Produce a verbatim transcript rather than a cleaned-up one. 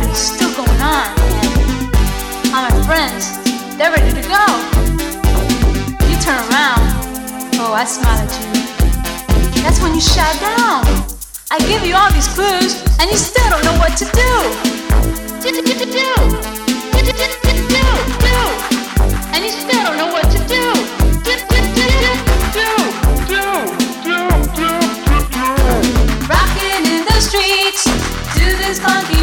party's still going on, and all my friends, they're ready to go. You turn around, oh, I smile at you. That's when you shout down. I give you all these clues, and you still don't know what to do. Do, do, do, do, do. Do, do, do, do, do, do. And you still don't know what to do. Do, do, do, do, do, do, do, do, do, do. Rocking in the streets to this funky